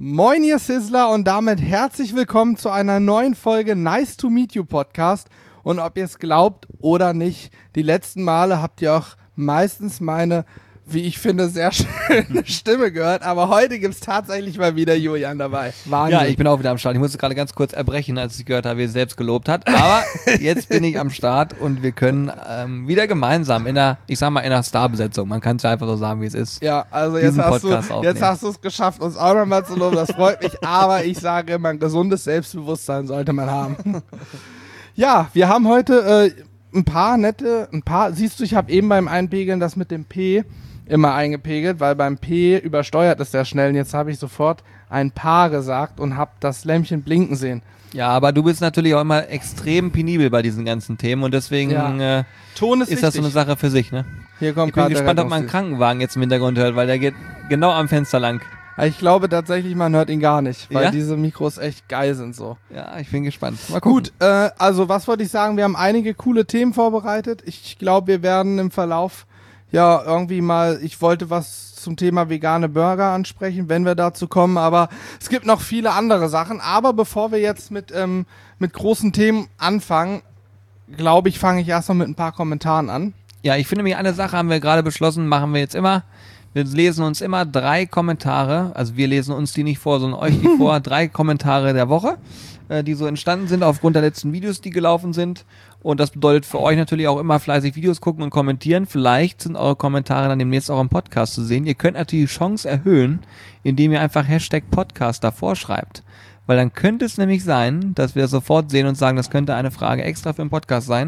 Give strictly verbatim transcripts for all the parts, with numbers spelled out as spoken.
Moin ihr Sizzler und damit herzlich willkommen zu einer neuen Folge Nice to Meet You Podcast. Und ob ihr es glaubt oder nicht, die letzten Male habt ihr auch meistens meine, wie ich finde, sehr schöne Stimme gehört. Aber heute gibt es tatsächlich mal wieder Julian dabei. Wahnsinn. Ja, ich bin auch wieder am Start. Ich musste gerade ganz kurz erbrechen, als ich gehört habe, wie er selbst gelobt hat. Aber jetzt bin ich am Start und wir können ähm, wieder gemeinsam in einer, ich sag mal, in einer Starbesetzung. Man kann es ja einfach so sagen, wie es ist. Ja, also jetzt hast, du, jetzt hast du es geschafft, uns auch nochmal zu loben. Das freut mich. Aber ich sage immer, ein gesundes Selbstbewusstsein sollte man haben. Ja, wir haben heute äh, ein paar nette, ein paar, siehst du, ich habe eben beim Einpegeln das mit dem P immer eingepegelt, weil beim P übersteuert es sehr schnell und jetzt habe ich sofort ein Paar gesagt und habe das Lämpchen blinken sehen. Ja, aber du bist natürlich auch immer extrem penibel bei diesen ganzen Themen und deswegen ja. äh, Ton ist, ist das so eine Sache für sich, ne? Hier kommt ich bin gespannt, ob man einen Krankenwagen jetzt im Hintergrund hört, weil der geht genau am Fenster lang. Ich glaube tatsächlich, man hört ihn gar nicht, weil ja? diese Mikros echt geil sind so. Ja, ich bin gespannt. Mal gucken. Gut, äh, also was wollte ich sagen, wir haben einige coole Themen vorbereitet. Ich glaube, wir werden im Verlauf ja irgendwie mal, ich wollte was zum Thema vegane Burger ansprechen, wenn wir dazu kommen, aber es gibt noch viele andere Sachen. Aber bevor wir jetzt mit, ähm, mit großen Themen anfangen, glaube ich, fange ich erst mal mit ein paar Kommentaren an. Ja, ich finde nämlich, eine Sache haben wir gerade beschlossen, machen wir jetzt immer. Wir lesen uns immer drei Kommentare, also wir lesen uns die nicht vor, sondern euch die vor, drei Kommentare der Woche, äh, die so entstanden sind aufgrund der letzten Videos, die gelaufen sind. Und das bedeutet für euch natürlich auch immer fleißig Videos gucken und kommentieren. Vielleicht sind eure Kommentare dann demnächst auch im Podcast zu sehen. Ihr könnt natürlich die Chance erhöhen, indem ihr einfach Hashtag Podcast davor schreibt. Weil dann könnte es nämlich sein, dass wir das sofort sehen und sagen, das könnte eine Frage extra für den Podcast sein.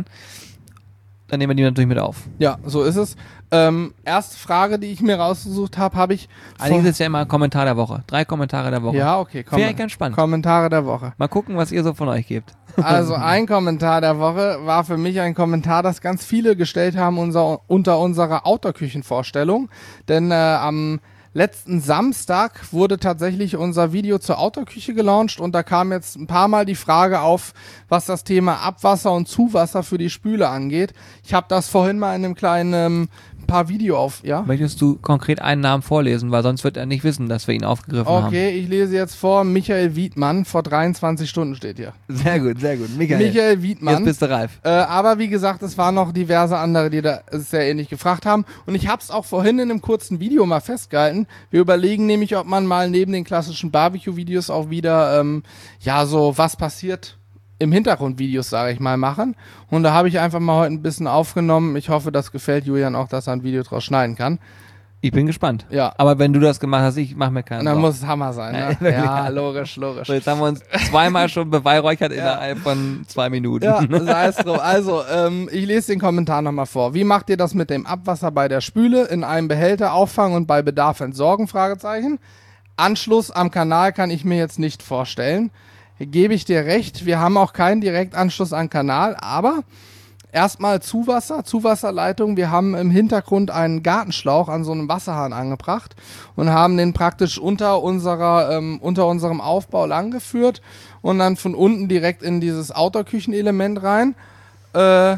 Dann nehmen wir die natürlich mit auf. Ja, so ist es. Ähm, erste Frage, die ich mir rausgesucht habe, habe ich... Eigentlich ist es ja immer Kommentar der Woche. Drei Kommentare der Woche. Ja, okay. Wäre ganz spannend. Kommentare der Woche. Mal gucken, was ihr so von euch gebt. Also ein Kommentar der Woche war für mich ein Kommentar, das ganz viele gestellt haben unser, unter unserer Outdoor-Küchenvorstellung. Denn äh, am letzten Samstag wurde tatsächlich unser Video zur Outdoor-Küche gelauncht und da kam jetzt ein paar Mal die Frage auf, was das Thema Abwasser und Zuwasser für die Spüle angeht. Ich habe das vorhin mal in einem kleinen ähm, paar Video auf, ja? Möchtest du konkret einen Namen vorlesen, weil sonst wird er nicht wissen, dass wir ihn aufgegriffen okay, haben. Okay, ich lese jetzt vor, Michael Wiedmann, vor dreiundzwanzig Stunden steht hier. Sehr gut, sehr gut. Michael, Michael Wiedmann. Jetzt bist du reif. Äh, aber wie gesagt, es waren noch diverse andere, die da sehr ähnlich gefragt haben. Und ich habe es auch vorhin in einem kurzen Video mal festgehalten. Wir überlegen nämlich, ob man mal neben den klassischen Barbecue-Videos auch wieder, ähm, ja, so was passiert im Hintergrund Videos, sage ich mal, machen. Und da habe ich einfach mal heute ein bisschen aufgenommen. Ich hoffe, das gefällt Julian auch, dass er ein Video draus schneiden kann. Ich bin gespannt. Ja. Aber wenn du das gemacht hast, ich mache mir keinen Dann Sorgen. muss es Hammer sein, ne? Ja, ja, logisch, logisch. So, jetzt haben wir uns zweimal schon beweihräuchert ja. innerhalb von zwei Minuten. Ja, sei es drum. Also, ähm, ich lese den Kommentar nochmal vor. Wie macht ihr das mit dem Abwasser bei der Spüle? In einem Behälter auffangen und bei Bedarf entsorgen? Fragezeichen. Anschluss am Kanal kann ich mir jetzt nicht vorstellen. Gebe ich dir recht, wir haben auch keinen Direktanschluss an Kanal, aber erstmal Zuwasser, Zuwasserleitung. Wir haben im Hintergrund einen Gartenschlauch an so einem Wasserhahn angebracht und haben den praktisch unter unserer ähm, unter unserem Aufbau langgeführt und dann von unten direkt in dieses Outdoor-Küchenelement rein, äh,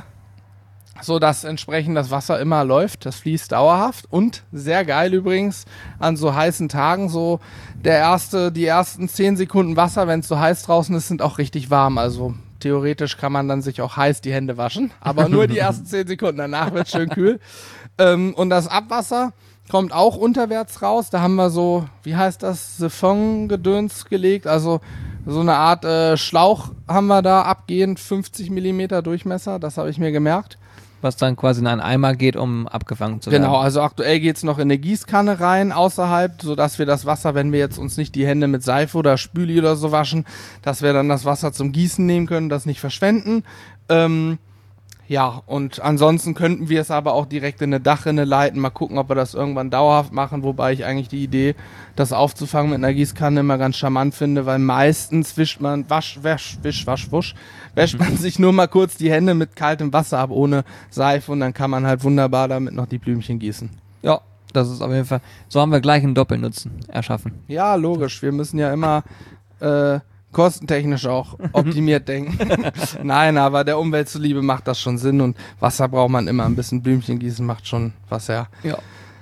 so dass entsprechend das Wasser immer läuft. Das fließt dauerhaft und sehr geil übrigens an so heißen Tagen, so der erste, die ersten zehn Sekunden Wasser, wenn es so heiß draußen ist, sind auch richtig warm. Also theoretisch kann man dann sich auch heiß die Hände waschen, aber nur die ersten zehn Sekunden, danach wird es schön kühl. Ähm, und das Abwasser kommt auch unterwärts raus. Da haben wir so, wie heißt das, Siphon-Gedöns gelegt, also so eine Art äh, Schlauch haben wir da abgehend, fünfzig Millimeter Durchmesser, das habe ich mir gemerkt. Was dann quasi in einen Eimer geht, um abgefangen zu werden. Genau, also aktuell geht es noch in eine Gießkanne rein, außerhalb, sodass wir das Wasser, wenn wir jetzt uns nicht die Hände mit Seife oder Spüli oder so waschen, dass wir dann das Wasser zum Gießen nehmen können, das nicht verschwenden. Ähm, ja, und ansonsten könnten wir es aber auch direkt in eine Dachrinne leiten, mal gucken, ob wir das irgendwann dauerhaft machen, wobei ich eigentlich die Idee, das aufzufangen mit einer Gießkanne immer ganz charmant finde, weil meistens wischt man, wasch, wasch, wisch, wasch, wusch, wäscht man sich nur mal kurz die Hände mit kaltem Wasser ab, ohne Seife und dann kann man halt wunderbar damit noch die Blümchen gießen. Ja, das ist auf jeden Fall, so haben wir gleich einen Doppelnutzen erschaffen. Ja, logisch, wir müssen ja immer äh, kostentechnisch auch optimiert denken. Nein, aber der Umwelt zuliebe macht das schon Sinn und Wasser braucht man immer. Ein bisschen Blümchen gießen macht schon was her. Ja.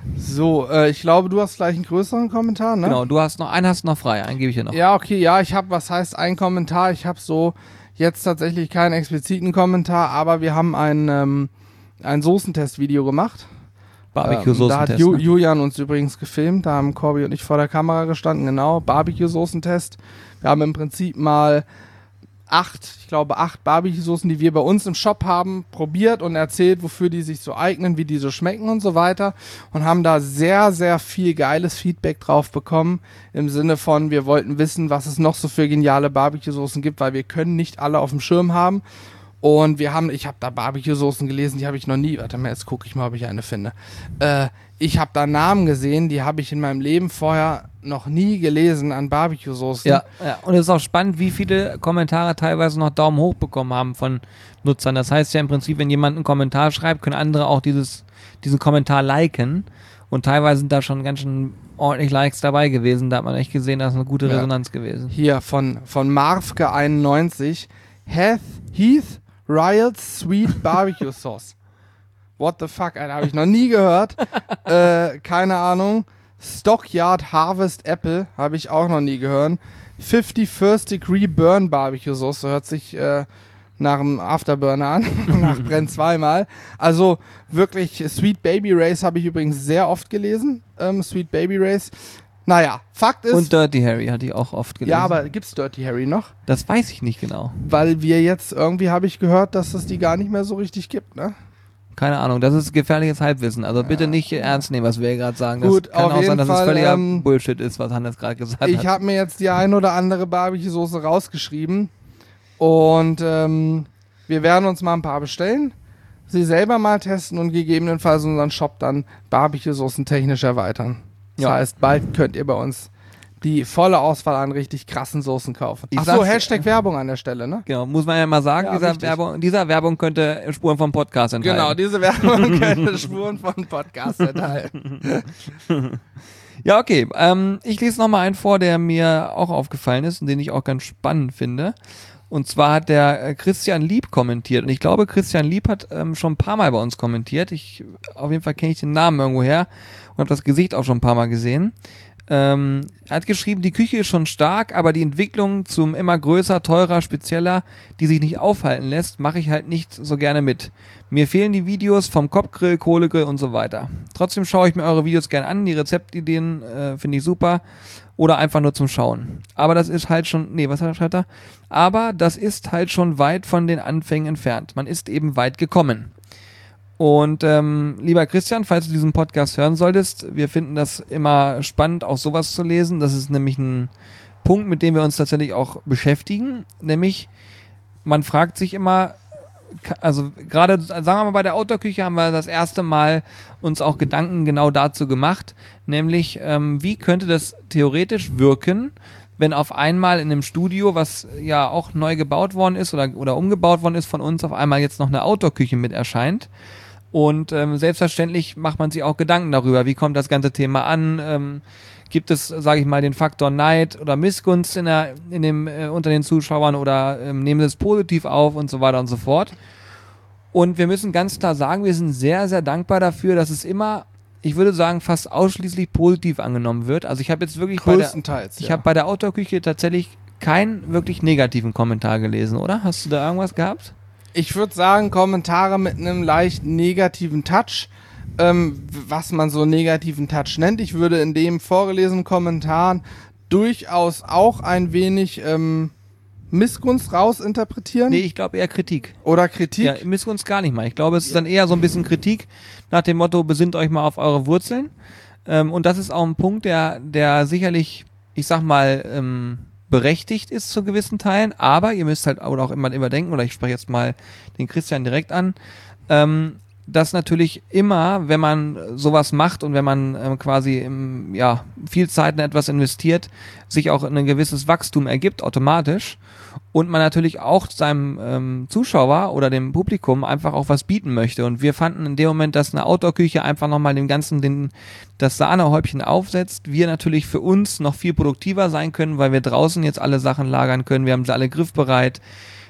So, äh, ich glaube, du hast gleich einen größeren Kommentar, ne? Genau, du hast noch einen, hast noch frei, einen gebe ich dir noch. Ja, okay, ja, ich habe, was heißt ein Kommentar? Ich habe so jetzt tatsächlich keinen expliziten Kommentar, aber wir haben ein, ähm, ein Soßentest-Video gemacht. Barbecue-Soßentest. Ähm, da hat Ju- ne? Julian uns übrigens gefilmt, da haben Corby und ich vor der Kamera gestanden, genau, Barbecue-Soßentest. Wir haben im Prinzip mal acht, ich glaube acht Barbecue-Soßen, die wir bei uns im Shop haben, probiert und erzählt, wofür die sich so eignen, wie die so schmecken und so weiter und haben da sehr, sehr viel geiles Feedback drauf bekommen, im Sinne von, wir wollten wissen, was es noch so für geniale Barbecue-Soßen gibt, weil wir können nicht alle auf dem Schirm haben. Und wir haben, ich habe da Barbecue-Soßen gelesen, die habe ich noch nie, warte mal, jetzt gucke ich mal, ob ich eine finde. Äh, ich habe da Namen gesehen, die habe ich in meinem Leben vorher noch nie gelesen an Barbecue-Soßen. Ja, ja, und es ist auch spannend, wie viele Kommentare teilweise noch Daumen hoch bekommen haben von Nutzern. Das heißt ja im Prinzip, wenn jemand einen Kommentar schreibt, können andere auch dieses, diesen Kommentar liken. Und teilweise sind da schon ganz schön ordentlich Likes dabei gewesen. Da hat man echt gesehen, da ist eine gute Ja. Resonanz gewesen. Hier von, von Marvke einundneunzig. Heath, Heath Riot's Sweet Barbecue Sauce. What the fuck, Alter, habe ich noch nie gehört. äh, keine Ahnung. Stockyard Harvest Apple habe ich auch noch nie gehört. fifty First Degree Burn Barbecue Sauce, so hört sich äh, nach einem Afterburner an. Nach Brenn zweimal. Also wirklich, Sweet Baby Race habe ich übrigens sehr oft gelesen. Ähm, Sweet Baby Race. Naja, Fakt ist... Und Dirty Harry hatte ich auch oft gelesen. ja, aber gibt's Dirty Harry noch? Das weiß ich nicht genau. Weil wir jetzt, irgendwie habe ich gehört, dass es die gar nicht mehr so richtig gibt, ne? Keine Ahnung, das ist gefährliches Halbwissen. Also bitte nicht ernst nehmen, was wir hier gerade sagen. Das Gut, kann auf auch sein, jeden dass es Fall, völliger ähm, Bullshit ist, was Hannes gerade gesagt Ich hat. habe mir jetzt die ein oder andere Barbecue-Soße rausgeschrieben und ähm, wir werden uns mal ein paar bestellen, sie selber mal testen und gegebenenfalls unseren Shop dann Barbecue-Soßen technisch erweitern. Das Ja. heißt, bald könnt ihr bei uns die volle Auswahl an richtig krassen Soßen kaufen. Ich Achso, sag's- Hashtag Werbung an der Stelle, ne? Genau, muss man ja mal sagen, Ja, dieser, richtig. Werbung, dieser Werbung könnte Spuren vom Podcast enthalten. Genau, diese Werbung könnte Spuren von Podcast enthalten. Ja, okay. Ähm, ich lese nochmal einen vor, der mir auch aufgefallen ist und den ich auch ganz spannend finde. Und zwar hat der äh, Christian Lieb kommentiert. Und ich glaube, Christian Lieb hat ähm, schon ein paar Mal bei uns kommentiert. Ich, auf jeden Fall kenne ich den Namen irgendwo her und habe das Gesicht auch schon ein paar Mal gesehen. Ähm, er hat geschrieben, die Küche ist schon stark, aber die Entwicklung zum immer größer, teurer, spezieller, die sich nicht aufhalten lässt, mache ich halt nicht so gerne mit. Mir fehlen die Videos vom Kopfgrill, Kohlegrill und so weiter. Trotzdem schaue ich mir eure Videos gern an, die Rezeptideen äh, finde ich super oder einfach nur zum Schauen. Aber das ist halt schon, nee, was schreibt er? Aber das ist halt schon weit von den Anfängen entfernt. Man ist eben weit gekommen. Und ähm, lieber Christian, falls du diesen Podcast hören solltest, wir finden das immer spannend, auch sowas zu lesen. Das ist nämlich ein Punkt, mit dem wir uns tatsächlich auch beschäftigen. Nämlich, man fragt sich immer, also gerade, sagen wir mal, bei der Outdoor-Küche haben wir das erste Mal uns auch Gedanken genau dazu gemacht. Nämlich, ähm, wie könnte das theoretisch wirken, wenn auf einmal in einem Studio, was ja auch neu gebaut worden ist oder, oder umgebaut worden ist von uns, auf einmal jetzt noch eine Outdoor-Küche mit erscheint. Und ähm, selbstverständlich macht man sich auch Gedanken darüber, wie kommt das ganze Thema an, ähm, gibt es, sage ich mal, den Faktor Neid oder Missgunst in der, in dem, äh, unter den Zuschauern oder ähm, nehmen sie es positiv auf und so weiter und so fort. Und wir müssen ganz klar sagen, wir sind sehr, sehr dankbar dafür, dass es immer, ich würde sagen, fast ausschließlich positiv angenommen wird. Also ich habe jetzt wirklich bei der, Größtenteils, ich ja. habe bei der Outdoor-Küche tatsächlich keinen wirklich negativen Kommentar gelesen, oder? Hast du da irgendwas gehabt? Ich würde sagen, Kommentare mit einem leicht negativen Touch, ähm, was man so negativen Touch nennt. Ich würde in dem vorgelesenen Kommentaren durchaus auch ein wenig ähm, Missgunst rausinterpretieren Nee, ich glaube eher Kritik. oder Kritik. Ja, Missgunst gar nicht mal. Ich glaube, es ist dann eher so ein bisschen Kritik nach dem Motto, besinnt euch mal auf eure Wurzeln. Ähm, und das ist auch ein Punkt, der, der sicherlich, ich sag mal, ähm, berechtigt ist zu gewissen Teilen, aber ihr müsst halt auch immer, immer denken, oder ich spreche jetzt mal den Christian direkt an, ähm, dass natürlich immer, wenn man sowas macht und wenn man ähm, quasi im, ja, viel Zeit in etwas investiert, sich auch ein gewisses Wachstum ergibt automatisch und man natürlich auch seinem ähm, Zuschauer oder dem Publikum einfach auch was bieten möchte. Und wir fanden in dem Moment, dass eine Outdoor-Küche einfach nochmal dem Ganzen den, das Sahnehäubchen aufsetzt. Wir natürlich für uns noch viel produktiver sein können, weil wir draußen jetzt alle Sachen lagern können. Wir haben sie alle griffbereit.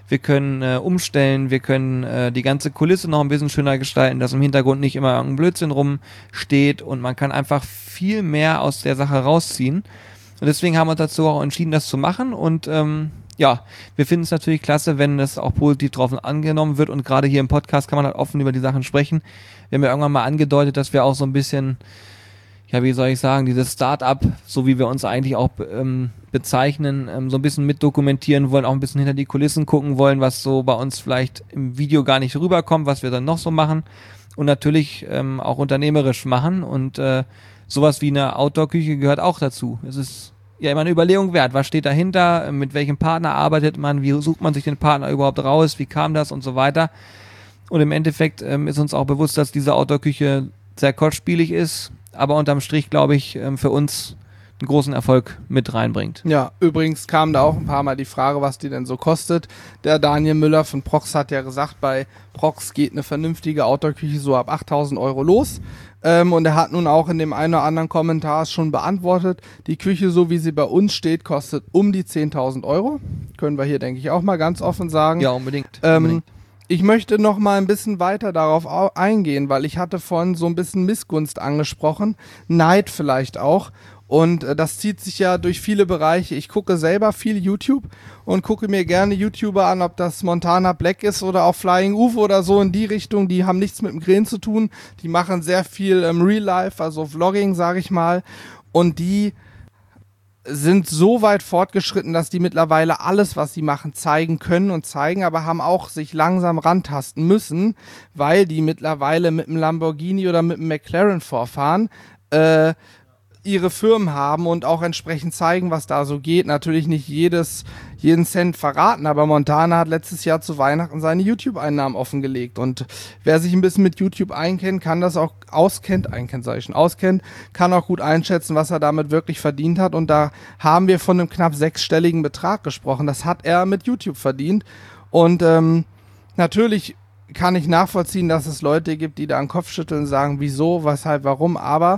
wir können äh, umstellen, wir können äh, die ganze Kulisse noch ein bisschen schöner gestalten, dass im Hintergrund nicht immer irgendein Blödsinn rumsteht und man kann einfach viel mehr aus der Sache rausziehen. Und deswegen haben wir uns dazu auch entschieden, das zu machen und ähm, ja, wir finden es natürlich klasse, wenn es auch positiv drauf angenommen wird und gerade hier im Podcast kann man halt offen über die Sachen sprechen. Wir haben ja irgendwann mal angedeutet, dass wir auch so ein bisschen, ja, wie soll ich sagen, dieses Start-up, so wie wir uns eigentlich auch ähm, bezeichnen, ähm, so ein bisschen mit dokumentieren wollen, auch ein bisschen hinter die Kulissen gucken wollen, was so bei uns vielleicht im Video gar nicht rüberkommt, was wir dann noch so machen und natürlich ähm, auch unternehmerisch machen und äh, sowas wie eine Outdoor-Küche gehört auch dazu. Es ist ja immer eine Überlegung wert. Was steht dahinter? Mit welchem Partner arbeitet man? Wie sucht man sich den Partner überhaupt raus? Wie kam das? Und so weiter. Und im Endeffekt ähm, ist uns auch bewusst, dass diese Outdoor-Küche sehr kostspielig ist, aber unterm Strich, glaube ich, ähm, für uns einen großen Erfolg mit reinbringt. Ja, übrigens kam da auch ein paar Mal die Frage, was die denn so kostet. Der Daniel Müller von Prox hat ja gesagt, bei Prox geht eine vernünftige Outdoor-Küche so ab achttausend Euro los. Ähm, und er hat nun auch in dem einen oder anderen Kommentar schon beantwortet, die Küche, so wie sie bei uns steht, kostet um die zehntausend Euro. Können wir hier, denke ich, auch mal ganz offen sagen. Ja, unbedingt. Ähm, unbedingt. Ich möchte noch mal ein bisschen weiter darauf eingehen, weil ich hatte vorhin so ein bisschen Missgunst angesprochen, Neid vielleicht auch. Und äh, das zieht sich ja durch viele Bereiche. Ich gucke selber viel YouTube und gucke mir gerne YouTuber an, ob das Montana Black ist oder auch Flying Uwe oder so in die Richtung. Die haben nichts mit dem Grillen zu tun. Die machen sehr viel ähm, Real Life, also Vlogging, sage ich mal. Und die sind so weit fortgeschritten, dass die mittlerweile alles, was sie machen, zeigen können und zeigen, aber haben auch sich langsam rantasten müssen, weil die mittlerweile mit dem Lamborghini oder mit dem McLaren vorfahren, äh, ihre Firmen haben und auch entsprechend zeigen, was da so geht. Natürlich nicht jedes, jeden Cent verraten, aber Montana hat letztes Jahr zu Weihnachten seine YouTube-Einnahmen offengelegt und wer sich ein bisschen mit YouTube einkennt, kann das auch auskennt, einkennt sag ich schon, auskennt, kann auch gut einschätzen, was er damit wirklich verdient hat und da haben wir von einem knapp sechsstelligen Betrag gesprochen. Das hat er mit YouTube verdient und ähm, natürlich kann ich nachvollziehen, dass es Leute gibt, die da einen Kopf schütteln und sagen, wieso, weshalb, warum, aber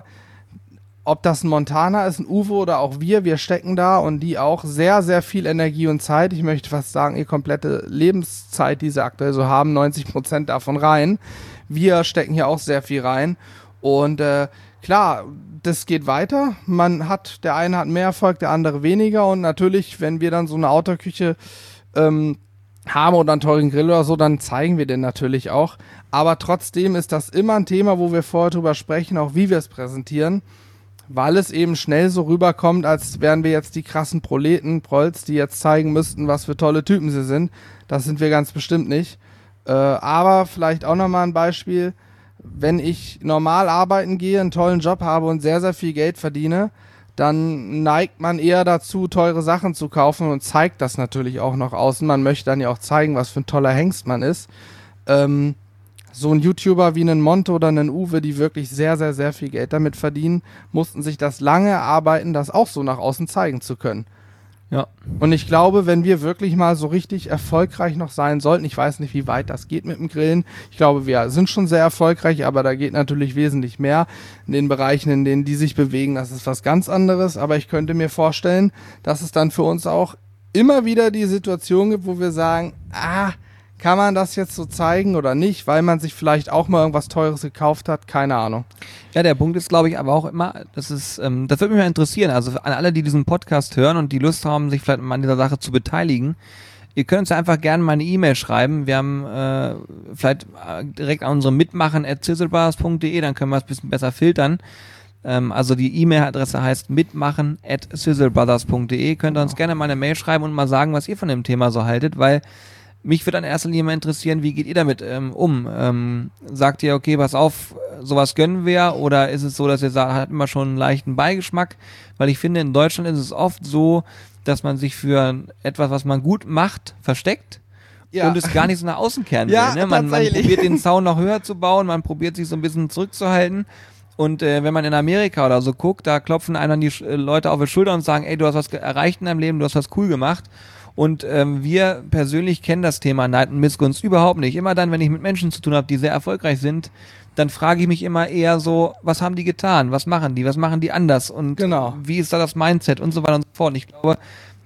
ob das ein Montana ist, ein Uwe oder auch wir, wir stecken da und die auch sehr, sehr viel Energie und Zeit, ich möchte fast sagen, ihr komplette Lebenszeit, die sie aktuell so haben, neunzig Prozent davon rein. Wir stecken hier auch sehr viel rein und äh, klar, das geht weiter. Man hat, der eine hat mehr Erfolg, der andere weniger und natürlich, wenn wir dann so eine Outdoor-Küche ähm, haben oder einen teuren Grill oder so, dann zeigen wir den natürlich auch. Aber trotzdem ist das immer ein Thema, wo wir vorher drüber sprechen, auch wie wir es präsentieren, weil es eben schnell so rüberkommt, als wären wir jetzt die krassen Proleten, Prolls, die jetzt zeigen müssten, was für tolle Typen sie sind. Das sind wir ganz bestimmt nicht. Äh, aber vielleicht auch nochmal ein Beispiel, wenn ich normal arbeiten gehe, einen tollen Job habe und sehr, sehr viel Geld verdiene, dann neigt man eher dazu, teure Sachen zu kaufen und zeigt das natürlich auch nach außen. Man möchte dann ja auch zeigen, was für ein toller Hengst man ist. Ähm, So ein YouTuber wie einen Monte oder einen Uwe, die wirklich sehr, sehr, sehr viel Geld damit verdienen, mussten sich das lange erarbeiten, das auch so nach außen zeigen zu können. Ja. Und ich glaube, wenn wir wirklich mal so richtig erfolgreich noch sein sollten, ich weiß nicht, wie weit das geht mit dem Grillen, ich glaube, wir sind schon sehr erfolgreich, aber da geht natürlich wesentlich mehr in den Bereichen, in denen die sich bewegen, das ist was ganz anderes, aber ich könnte mir vorstellen, dass es dann für uns auch immer wieder die Situation gibt, wo wir sagen, ah, kann man das jetzt so zeigen oder nicht, weil man sich vielleicht auch mal irgendwas Teures gekauft hat? Keine Ahnung. Ja, der Punkt ist, glaube ich, aber auch immer, das ist, ähm, das würde mich mal interessieren, also an alle, die diesen Podcast hören und die Lust haben, sich vielleicht mal an dieser Sache zu beteiligen, ihr könnt uns ja einfach gerne mal eine E-Mail schreiben, wir haben äh, vielleicht äh, direkt an unsere mitmachen at sizzlebrothers punkt de, dann können wir es ein bisschen besser filtern. Ähm, also die E-Mail-Adresse heißt mitmachen at sizzlebrothers punkt de, könnt ihr uns gerne mal eine Mail schreiben und mal sagen, was ihr von dem Thema so haltet, weil mich würde an erster Linie mal interessieren, wie geht ihr damit ähm, um? Ähm, sagt ihr, okay, pass auf, sowas gönnen wir? Oder ist es so, dass ihr sagt, hat immer schon einen leichten Beigeschmack? Weil ich finde, in Deutschland ist es oft so, dass man sich für etwas, was man gut macht, versteckt. Ja. Und es gar nicht so nach außen kehren will. Ja, Ne? Man, man probiert den Zaun noch höher zu bauen, man probiert sich so ein bisschen zurückzuhalten. Und äh, wenn man in Amerika oder so guckt, da klopfen einem dann die äh, Leute auf die Schulter und sagen, ey, du hast was erreicht in deinem Leben, du hast was cool gemacht. Und ähm, wir persönlich kennen das Thema Neid und Missgunst überhaupt nicht. Immer dann, wenn ich mit Menschen zu tun habe, die sehr erfolgreich sind, dann frage ich mich immer eher so, was haben die getan? Was machen die? Was machen die anders? Und genau. Wie ist da das Mindset? Und so weiter und so fort. Und ich glaube,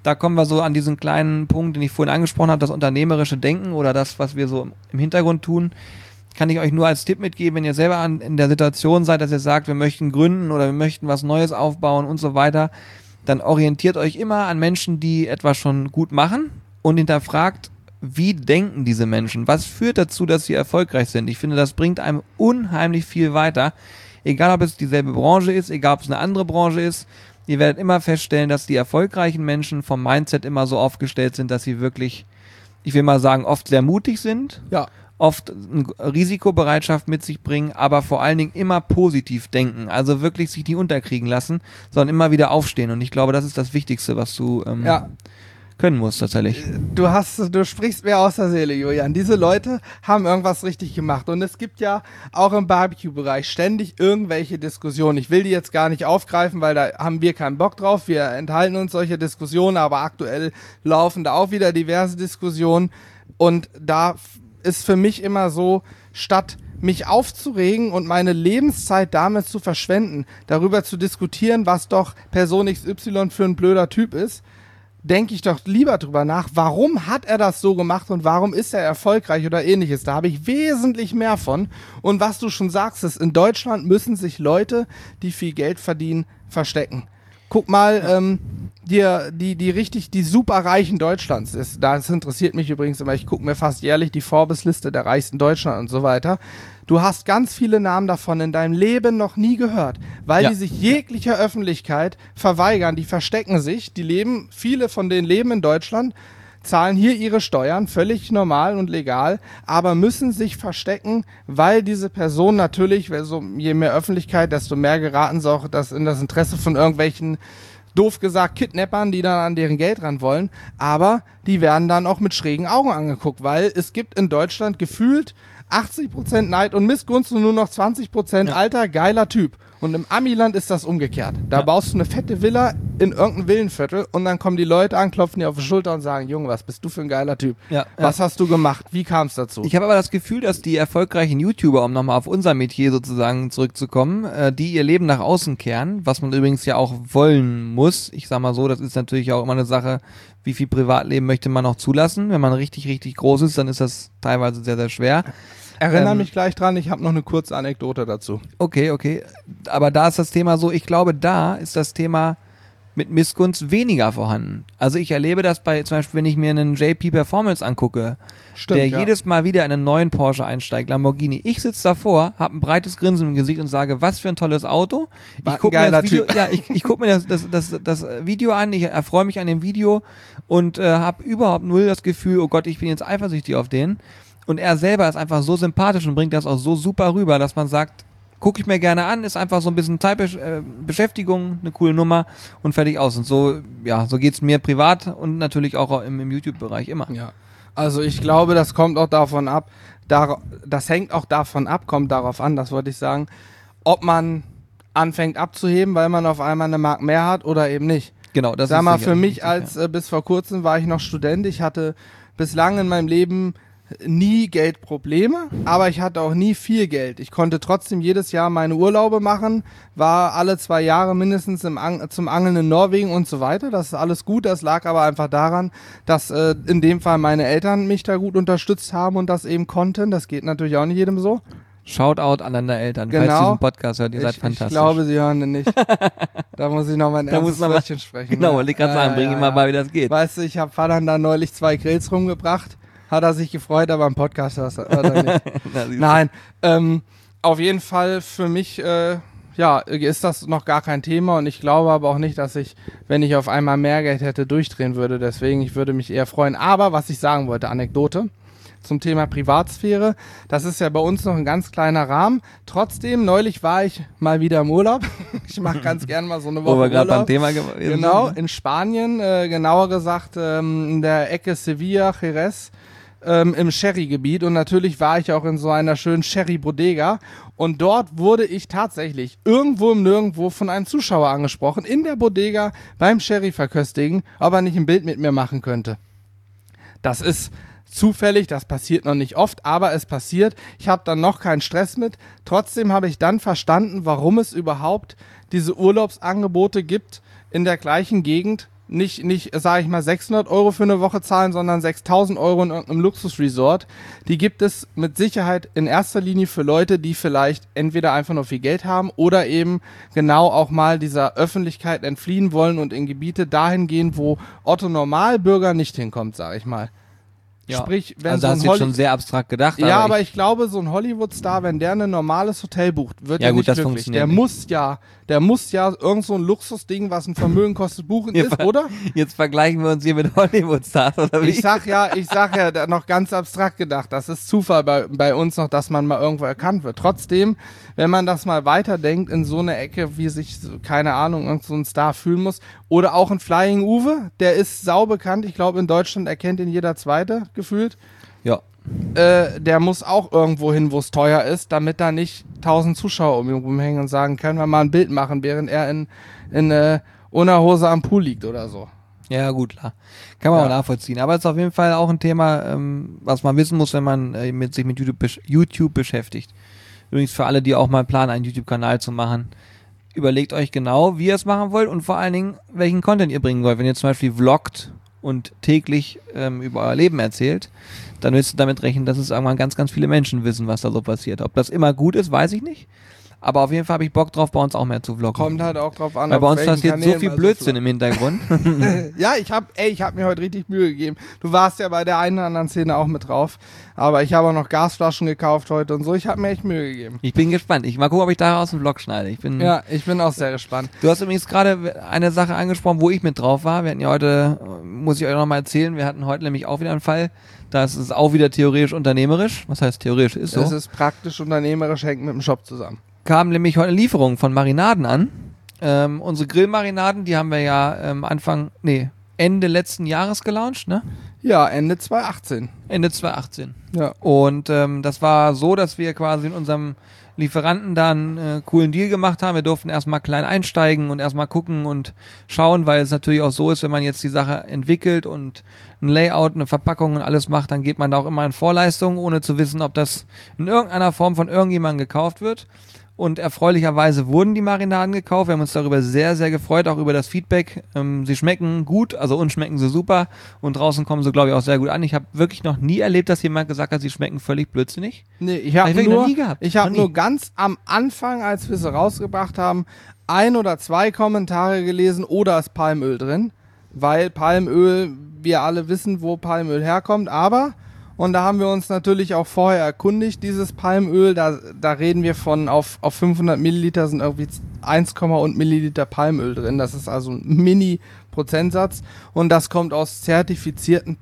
da kommen wir so an diesen kleinen Punkt, den ich vorhin angesprochen habe, das unternehmerische Denken oder das, was wir so im Hintergrund tun. Kann ich euch nur als Tipp mitgeben, wenn ihr selber an, in der Situation seid, dass ihr sagt, wir möchten gründen oder wir möchten was Neues aufbauen und so weiter, dann orientiert euch immer an Menschen, die etwas schon gut machen und hinterfragt, wie denken diese Menschen? Was führt dazu, dass sie erfolgreich sind? Ich finde, das bringt einem unheimlich viel weiter. Egal, ob es dieselbe Branche ist, egal, ob es eine andere Branche ist. Ihr werdet immer feststellen, dass die erfolgreichen Menschen vom Mindset immer so aufgestellt sind, dass sie wirklich, ich will mal sagen, oft sehr mutig sind. Ja. Oft eine Risikobereitschaft mit sich bringen, aber vor allen Dingen immer positiv denken. Also wirklich sich nicht unterkriegen lassen, sondern immer wieder aufstehen. Und ich glaube, das ist das Wichtigste, was du ähm, Ja. können musst tatsächlich. Du hast, du sprichst mir aus der Seele, Julian. Diese Leute haben irgendwas richtig gemacht. Und es gibt ja auch im Barbecue-Bereich ständig irgendwelche Diskussionen. Ich will die jetzt gar nicht aufgreifen, weil da haben wir keinen Bock drauf. Wir enthalten uns solche Diskussionen, aber aktuell laufen da auch wieder diverse Diskussionen. Und da ist für mich immer so, statt mich aufzuregen und meine Lebenszeit damit zu verschwenden, darüber zu diskutieren, was doch Person X Y für ein blöder Typ ist, denke ich doch lieber drüber nach, warum hat er das so gemacht und warum ist er erfolgreich oder ähnliches. Da habe ich wesentlich mehr von. Und was du schon sagst, ist, in Deutschland müssen sich Leute, die viel Geld verdienen, verstecken. Guck mal, ähm, die, die, die richtig, die Superreichen Deutschlands ist, das interessiert mich übrigens immer, ich gucke mir fast jährlich die Forbes-Liste der reichsten Deutschland und so weiter. Du hast ganz viele Namen davon in deinem Leben noch nie gehört, weil Ja. die sich jeglicher Öffentlichkeit verweigern, die verstecken sich, die leben, viele von denen leben in Deutschland, zahlen hier ihre Steuern, völlig normal und legal, aber müssen sich verstecken, weil diese Person natürlich, so, je mehr Öffentlichkeit, desto mehr geraten sie auch das in das Interesse von irgendwelchen, doof gesagt, Kidnappern, die dann an deren Geld ran wollen, aber die werden dann auch mit schrägen Augen angeguckt, weil es gibt in Deutschland gefühlt achtzig Prozent Neid und Missgunst und nur noch zwanzig Prozent Ja. alter, geiler Typ. Und im Amiland ist das umgekehrt. Da Ja. baust du eine fette Villa in irgendeinem Villenviertel und dann kommen die Leute an, klopfen dir auf die Schulter und sagen, Junge, was bist du für ein geiler Typ? Ja, Was hast du gemacht? Wie kam es dazu? Ich habe aber das Gefühl, dass die erfolgreichen YouTuber, um nochmal auf unser Metier sozusagen zurückzukommen, äh, die ihr Leben nach außen kehren, was man übrigens ja auch wollen muss. Ich sag mal so, das ist natürlich auch immer eine Sache, wie viel Privatleben möchte man noch zulassen. Wenn man richtig, richtig groß ist, dann ist das teilweise sehr, sehr schwer. Erinnere ähm, mich gleich dran, ich habe noch eine kurze Anekdote dazu. Okay, okay. Aber da ist das Thema so, ich glaube, da ist das Thema mit Missgunst weniger vorhanden. Also ich erlebe das bei, zum Beispiel, wenn ich mir einen J P Performance angucke, Stimmt, der ja. jedes Mal wieder in einen neuen Porsche einsteigt, Lamborghini. Ich sitze davor, habe ein breites Grinsen im Gesicht und sage, was für ein tolles Auto. War Ich ein gucke mir, geiler das Video, Typ. ja, ich, ich guck mir das, das, das, das Video an, ich erfreue mich an dem Video und äh, habe überhaupt null das Gefühl, oh Gott, ich bin jetzt eifersüchtig auf den. Und er selber ist einfach so sympathisch und bringt das auch so super rüber, dass man sagt, gucke ich mir gerne an, ist einfach so ein bisschen Zeitbeschäftigung, eine coole Nummer und fertig aus. Und so, ja, so geht's mir privat und natürlich auch im, im YouTube-Bereich immer. Ja. Also ich glaube, das kommt auch davon ab, dar das hängt auch davon ab, kommt darauf an, das wollte ich sagen, ob man anfängt abzuheben, weil man auf einmal eine Mark mehr hat oder eben nicht. Genau, das Sag ist mal, sicher für mich wichtig, als ja. äh, bis vor kurzem war ich noch Student, ich hatte bislang in meinem Leben nie Geldprobleme, aber ich hatte auch nie viel Geld. Ich konnte trotzdem jedes Jahr meine Urlaube machen, war alle zwei Jahre mindestens im Ang zum Angeln in Norwegen und so weiter. Das ist alles gut, das lag aber einfach daran, dass äh, in dem Fall meine Eltern mich da gut unterstützt haben und das eben konnten. Das geht natürlich auch nicht jedem so. Shoutout an deine Eltern, falls Genau. ihr diesen Podcast hört, ihr Ich, seid ich fantastisch. glaube, sie hören den nicht. Da muss ich noch mein Da muss erstes man mal- Wörtchen sprechen. Genau, ne? wollte ich gerade Ja, sagen, ja, bring ja, ihm mal ja. bei, wie das geht. Weißt du, ich habe Vater da neulich zwei Grills rumgebracht. Hat er sich gefreut, aber im Podcast hört er nicht. Na, siehst du. Nein, ähm, auf jeden Fall für mich, äh, ja, ist das noch gar kein Thema und ich glaube aber auch nicht, dass ich, wenn ich auf einmal mehr Geld hätte, durchdrehen würde. Deswegen, ich würde mich eher freuen. Aber was ich sagen wollte, Anekdote zum Thema Privatsphäre, das ist ja bei uns noch ein ganz kleiner Rahmen. Trotzdem, neulich war ich mal wieder im Urlaub. Ich mache ganz gern mal so eine Woche Wo wir gerade beim Urlaub. Thema gewesen Genau, sind. in Spanien, äh, genauer gesagt ähm, in der Ecke Sevilla, Jerez, ähm, im Sherry-Gebiet. Und natürlich war ich auch in so einer schönen Sherry-Bodega. Und dort wurde ich tatsächlich irgendwo im Nirgendwo von einem Zuschauer angesprochen, in der Bodega beim Sherry-Verköstigen, ob er nicht ein Bild mit mir machen könnte. Das ist zufällig, das passiert noch nicht oft, aber es passiert. Ich habe dann noch keinen Stress mit. Trotzdem habe ich dann verstanden, warum es überhaupt diese Urlaubsangebote gibt in der gleichen Gegend, nicht, nicht sage ich mal, sechshundert Euro für eine Woche zahlen, sondern sechstausend Euro in irgendeinem Luxusresort. Die gibt es mit Sicherheit in erster Linie für Leute, die vielleicht entweder einfach nur viel Geld haben oder eben genau auch mal dieser Öffentlichkeit entfliehen wollen und in Gebiete dahin gehen, wo Otto Normalbürger nicht hinkommt, sage ich mal. Ja. Sprich, wenn also so da ein hast du jetzt Holly- schon sehr abstrakt gedacht. Ja, aber aber ich, ich glaube, so ein Hollywood-Star, wenn der ein normales Hotel bucht, wird Ja, er gut, nicht das glücklich. funktioniert Der nicht. muss ja, der muss ja irgend so ein Luxusding, was ein Vermögen kostet, buchen Ja, ist, ver- oder? jetzt vergleichen wir uns hier mit Hollywood-Stars, oder wie? Ich sag ja, ich sag ja da noch ganz abstrakt gedacht, das ist Zufall bei, bei uns noch, dass man mal irgendwo erkannt wird. Trotzdem, wenn man das mal weiterdenkt in so eine Ecke, wie sich, so, keine Ahnung, irgend so ein Star fühlen muss, oder auch ein Flying Uwe, der ist sau bekannt, ich glaube in Deutschland erkennt ihn jeder Zweite, gefühlt. Ja. Äh, der muss auch irgendwo hin, wo es teuer ist, damit da nicht tausend Zuschauer um ihn rumhängen und sagen, können wir mal ein Bild machen, während er in, in äh, ohne Hose am Pool liegt oder so. Ja, gut, klar. Kann man Ja. auch nachvollziehen. Aber es ist auf jeden Fall auch ein Thema, ähm, was man wissen muss, wenn man äh, mit, sich mit YouTube, besch- YouTube beschäftigt. Übrigens für alle, die auch mal planen, einen YouTube-Kanal zu machen, überlegt euch genau, wie ihr es machen wollt und vor allen Dingen, welchen Content ihr bringen wollt. Wenn ihr zum Beispiel vloggt und täglich ähm, über euer Leben erzählt, dann müsst ihr damit rechnen, dass es irgendwann ganz, ganz viele Menschen wissen, was da so passiert. Ob das immer gut ist, weiß ich nicht. Aber auf jeden Fall habe ich Bock drauf, bei uns auch mehr zu vloggen. Kommt halt auch drauf an, Weil auf bei uns welchen passiert so Kanälen viel man Blödsinn im Hintergrund. vloggt. Ja, ich hab, ey, ich hab mir heute richtig Mühe gegeben. Du warst ja bei der einen oder anderen Szene auch mit drauf. Aber ich habe auch noch Gasflaschen gekauft heute und so. Ich habe mir echt Mühe gegeben. Ich bin gespannt. Ich mal gucken, ob ich daraus einen Vlog schneide. Ich bin Ja, ich bin auch sehr gespannt. Du hast übrigens gerade eine Sache angesprochen, wo ich mit drauf war. Wir hatten ja heute, äh, muss ich euch noch mal erzählen, wir hatten heute nämlich auch wieder einen Fall. Das ist auch wieder theoretisch unternehmerisch. Was heißt theoretisch? Ist so. Es ist praktisch unternehmerisch, hängt mit dem Shop zusammen. Kam nämlich heute eine Lieferung von Marinaden an. Ähm, unsere Grillmarinaden, die haben wir ja ähm, Anfang, nee, Ende letzten Jahres gelauncht, ne? Ja, Ende zwanzig achtzehn. Ende zwanzig achtzehn. Ja. Und ähm, das war so, dass wir quasi in unserem Lieferanten dann äh, coolen Deal gemacht haben. Wir durften erstmal klein einsteigen und erstmal gucken und schauen, weil es natürlich auch so ist, wenn man jetzt die Sache entwickelt und ein Layout, eine Verpackung und alles macht, dann geht man da auch immer in Vorleistung, ohne zu wissen, ob das in irgendeiner Form von irgendjemandem gekauft wird. Und erfreulicherweise wurden die Marinaden gekauft. Wir haben uns darüber sehr, sehr gefreut, auch über das Feedback. Ähm, sie schmecken gut, also uns schmecken sie super. Und draußen kommen sie, glaube ich, auch sehr gut an. Ich habe wirklich noch nie erlebt, dass jemand gesagt hat, sie schmecken völlig blödsinnig. Nee, ich habe Hab ich wirklich nur, noch nie gehabt. ich hab Noch nur nie. ganz am Anfang, als wir sie rausgebracht haben, ein oder zwei Kommentare gelesen, oder ist Palmöl drin. Weil Palmöl, wir alle wissen, wo Palmöl herkommt, aber, und da haben wir uns natürlich auch vorher erkundigt, dieses Palmöl, da, da reden wir von, auf, auf fünfhundert Milliliter sind irgendwie eins und Milliliter Palmöl drin. Das ist also ein Mini-Prozentsatz und das kommt aus zertifizierten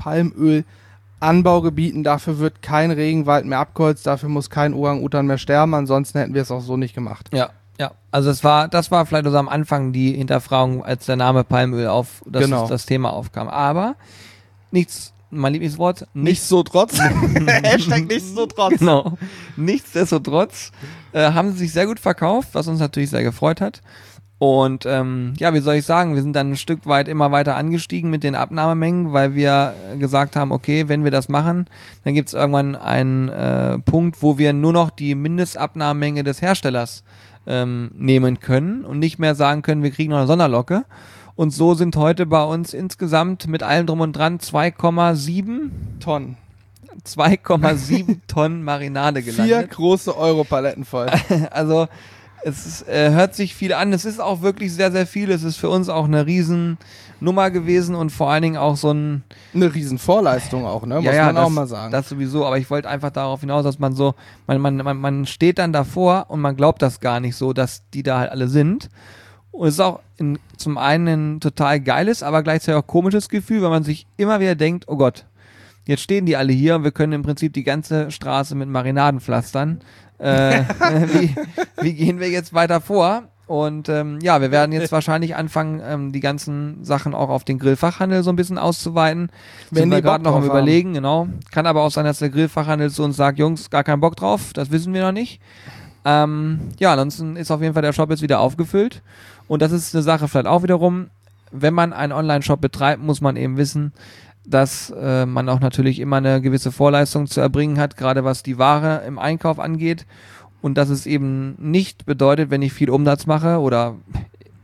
Palmöl-Anbaugebieten. Dafür wird kein Regenwald mehr abgeholzt, dafür muss kein Orang-Utan mehr sterben, ansonsten hätten wir es auch so nicht gemacht. Ja, ja. Also es war, das war vielleicht so am Anfang die Hinterfragung, als der Name Palmöl auf, dass Genau. das Thema aufkam. Aber nichts, mein Lieblingswort, nichts, Nichtsdestotrotz. Hashtag nichtsdestotrotz. genau. Nichtsdestotrotz äh, haben sie sich sehr gut verkauft, was uns natürlich sehr gefreut hat. Und ähm, ja, wie soll ich sagen, wir sind dann ein Stück weit immer weiter angestiegen mit den Abnahmemengen, weil wir äh, gesagt haben, okay, wenn wir das machen, dann gibt es irgendwann einen äh, Punkt, wo wir nur noch die Mindestabnahmemenge des Herstellers ähm, nehmen können und nicht mehr sagen können, wir kriegen noch eine Sonderlocke. Und so sind heute bei uns insgesamt mit allem drum und dran zwei Komma sieben Tonnen. zwei Komma sieben Tonnen Marinade Vier gelandet. große Europaletten voll. Also es ist, äh, hört sich viel an. Es ist auch wirklich sehr, sehr viel. Es ist für uns auch eine Riesennummer gewesen und vor allen Dingen auch so ein... Eine riesen Vorleistung auch, ne? Muss man das, auch mal sagen. Das sowieso. Aber ich wollte einfach darauf hinaus, dass man so... Man, man, man, man steht dann davor und man glaubt das gar nicht so, dass die da halt alle sind. Und es ist auch in, zum einen ein total geiles, aber gleichzeitig auch komisches Gefühl, weil man sich immer wieder denkt, oh Gott, jetzt stehen die alle hier und wir können im Prinzip die ganze Straße mit Marinaden pflastern. Äh, wie, wie gehen wir jetzt weiter vor? Und ähm, ja, wir werden jetzt wahrscheinlich anfangen, ähm, die ganzen Sachen auch auf den Grillfachhandel so ein bisschen auszuweiten. Wenn Sind wir die Bock gerade noch am drauf Überlegen, genau. Kann aber auch sein, dass der Grillfachhandel zu uns sagt, Jungs, gar keinen Bock drauf, das wissen wir noch nicht. Ähm, ja, ansonsten ist auf jeden Fall der Shop jetzt wieder aufgefüllt. Und das ist eine Sache vielleicht auch wiederum, wenn man einen Online-Shop betreibt, muss man eben wissen, dass äh, man auch natürlich immer eine gewisse Vorleistung zu erbringen hat, gerade was die Ware im Einkauf angeht. Und dass es eben nicht bedeutet, wenn ich viel Umsatz mache oder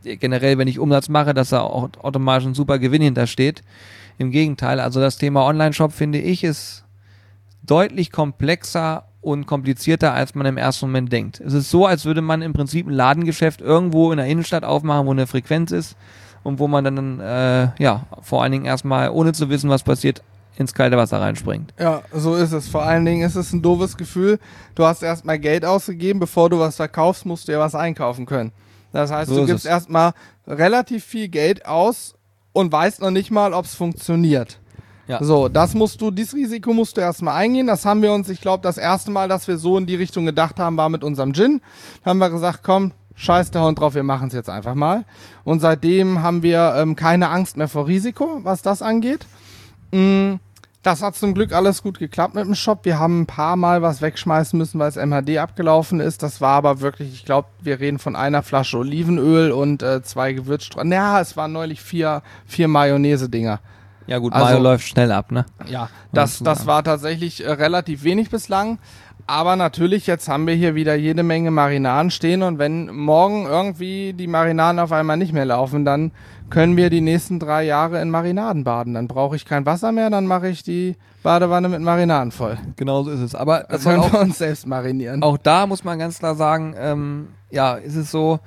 generell, wenn ich Umsatz mache, dass da auch automatisch ein super Gewinn hintersteht. Im Gegenteil, also das Thema Online-Shop, finde ich, ist deutlich komplexer und komplizierter, als man im ersten Moment denkt. Es ist so, als würde man im Prinzip ein Ladengeschäft irgendwo in der Innenstadt aufmachen, wo eine Frequenz ist und wo man dann, äh, ja, vor allen Dingen erstmal, ohne zu wissen, was passiert, ins kalte Wasser reinspringt. Ja, so ist es. Vor allen Dingen ist es ein doofes Gefühl. Du hast erstmal Geld ausgegeben, bevor du was verkaufst, musst du ja was einkaufen können. Das heißt, So du ist gibst es. erstmal relativ viel Geld aus und weißt noch nicht mal, ob es funktioniert. Ja. So, das musst du, dieses Risiko musst du erstmal eingehen. Das haben wir uns, ich glaube, das erste Mal, dass wir so in die Richtung gedacht haben, war mit unserem Gin. Da haben wir gesagt, komm, scheiß der Hund drauf, wir machen es jetzt einfach mal. Und seitdem haben wir ähm, keine Angst mehr vor Risiko, was das angeht. Mm, Das hat zum Glück alles gut geklappt mit dem Shop. Wir haben ein paar Mal was wegschmeißen müssen, weil es M H D abgelaufen ist. Das war aber wirklich, ich glaube, wir reden von einer Flasche Olivenöl und äh, zwei Gewürzträucher. Naja, es waren neulich vier, vier Mayonnaise-Dinger. Ja gut, Also- Mayo läuft schnell ab, ne? Ja, das, das war tatsächlich äh, relativ wenig bislang. Aber natürlich, jetzt haben wir hier wieder jede Menge Marinaden stehen. Und wenn morgen irgendwie die Marinaden auf einmal nicht mehr laufen, dann können wir die nächsten drei Jahre in Marinaden baden. Dann brauche ich kein Wasser mehr, dann mache ich die Badewanne mit Marinaden voll. Genau so ist es. Aber Das das soll können auch, wir uns selbst marinieren. auch da muss man ganz klar sagen, ähm, ja, ist es so,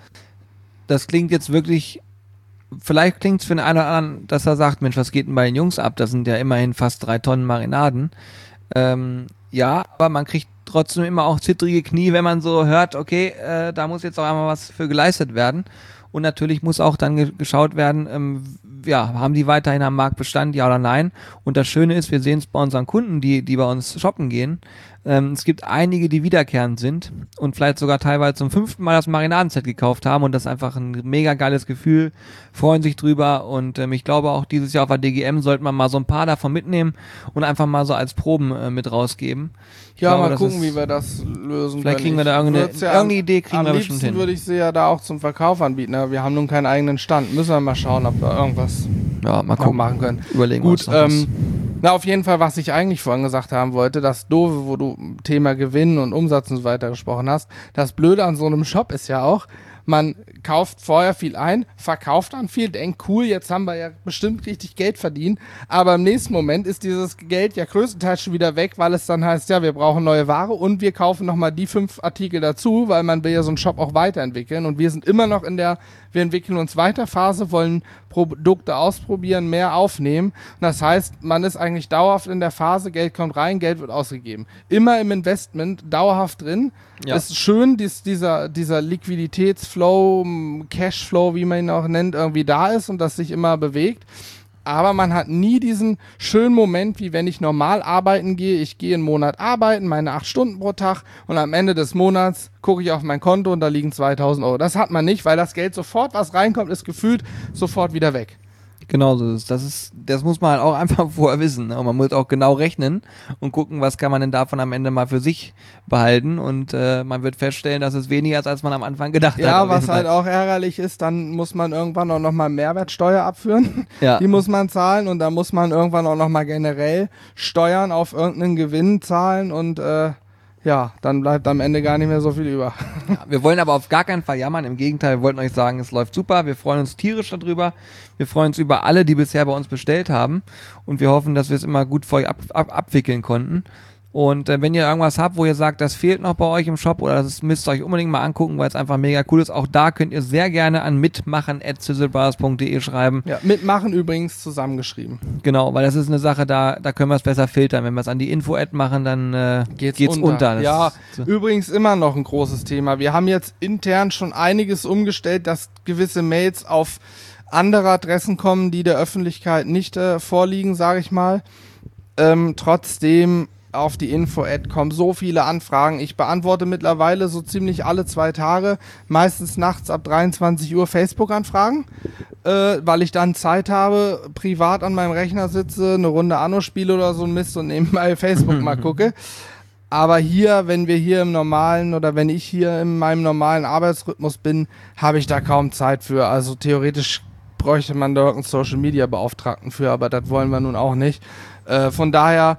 das klingt jetzt wirklich, vielleicht klingt es für den einen oder anderen, dass er sagt, Mensch, was geht denn bei den Jungs ab? Das sind ja immerhin fast drei Tonnen Marinaden. Ähm, ja, aber man kriegt trotzdem immer auch zittrige Knie, wenn man so hört, okay, äh, da muss jetzt auch einmal was für geleistet werden. Und natürlich muss auch dann ge geschaut werden, ähm, ja, haben die weiterhin am Markt Bestand, ja oder nein? Und das Schöne ist, wir sehen es bei unseren Kunden, die, die bei uns shoppen gehen. Ähm, es gibt einige, die wiederkehrend sind und vielleicht sogar teilweise zum fünften Mal das Marinadenset gekauft haben und das ist einfach ein mega geiles Gefühl, freuen sich drüber und ähm, ich glaube auch dieses Jahr auf der D G M sollte man mal so ein paar davon mitnehmen und einfach mal so als Proben äh, mit rausgeben. Ich Ja, glaube, mal das gucken, ist- wie wir das lösen Vielleicht können. kriegen wir da Ich irgendeine, würd's ja irgendeine Idee kriegen am wir liebsten bestimmt hin. würde ich sie ja da auch zum Verkauf anbieten, aber wir haben nun keinen eigenen Stand. Müssen wir mal schauen, ob wir irgendwas Ja, mal noch gucken. machen können. Überlegen wir Gut, uns noch was. ähm, na auf jeden Fall, was ich eigentlich vorhin gesagt haben wollte, das Doofe, wo du Thema Gewinn und Umsatz und so weiter gesprochen hast, das Blöde an so einem Shop ist ja auch, man kauft vorher viel ein, verkauft dann viel, denkt, cool, jetzt haben wir ja bestimmt richtig Geld verdient, aber im nächsten Moment ist dieses Geld ja größtenteils schon wieder weg, weil es dann heißt, ja, wir brauchen neue Ware und wir kaufen nochmal die fünf Artikel dazu, weil man will ja so einen Shop auch weiterentwickeln und wir sind immer noch in der, wir entwickeln uns weiter Phase, wollen Produkte ausprobieren, mehr aufnehmen. Und das heißt, man ist eigentlich dauerhaft in der Phase, Geld kommt rein, Geld wird ausgegeben. Immer im Investment, dauerhaft drin. Ja. Es ist schön, dass dieser, dieser Liquiditätsflow, m, Cashflow, wie man ihn auch nennt, irgendwie da ist und das sich immer bewegt. Aber man hat nie diesen schönen Moment, wie wenn ich normal arbeiten gehe. Ich gehe einen Monat arbeiten, meine acht Stunden pro Tag und am Ende des Monats gucke ich auf mein Konto und da liegen zweitausend Euro. Das hat man nicht, weil das Geld sofort, was reinkommt, ist gefühlt sofort wieder weg. Genau so ist es. Das ist, das muss man halt auch einfach vorher wissen. Ne? Und man muss auch genau rechnen und gucken, was kann man denn davon am Ende mal für sich behalten. Und äh, man wird feststellen, dass es weniger ist, als man am Anfang gedacht hat. Ja, auf jeden was halt Fall. auch ärgerlich ist, dann muss man irgendwann auch nochmal Mehrwertsteuer abführen. Ja. Die muss man zahlen und da muss man irgendwann auch nochmal generell Steuern auf irgendeinen Gewinn zahlen und äh, ja, dann bleibt am Ende gar nicht mehr so viel über. Ja, wir wollen aber auf gar keinen Fall jammern. Im Gegenteil, wir wollten euch sagen, es läuft super. Wir freuen uns tierisch darüber. Wir freuen uns über alle, die bisher bei uns bestellt haben. Und wir hoffen, dass wir es immer gut für euch ab, ab, abwickeln konnten. Und äh, wenn ihr irgendwas habt, wo ihr sagt, das fehlt noch bei euch im Shop oder das müsst ihr euch unbedingt mal angucken, weil es einfach mega cool ist, auch da könnt ihr sehr gerne an mitmachen at sizzlebars punkt de schreiben. Ja, mitmachen übrigens zusammengeschrieben. Genau, weil das ist eine Sache, da, da können wir es besser filtern. Wenn wir es an die Info-Ad machen, dann äh, geht's, Geht's unter. Das Ja, ist so. übrigens immer noch ein großes Thema. Wir haben jetzt intern schon einiges umgestellt, dass gewisse Mails auf andere Adressen kommen, die der Öffentlichkeit nicht äh, vorliegen, sage ich mal. Ähm, trotzdem auf die Info-Ad kommen so viele Anfragen. Ich beantworte mittlerweile so ziemlich alle zwei Tage, meistens nachts ab dreiundzwanzig Uhr Facebook-Anfragen, äh, weil ich dann Zeit habe, privat an meinem Rechner sitze, eine Runde Anno spiele oder so ein Mist und nebenbei Facebook mal gucke. Aber hier, wenn wir hier im normalen oder wenn ich hier in meinem normalen Arbeitsrhythmus bin, habe ich da kaum Zeit für. Also theoretisch bräuchte man da einen Social-Media-Beauftragten für, aber das wollen wir nun auch nicht. Äh, von daher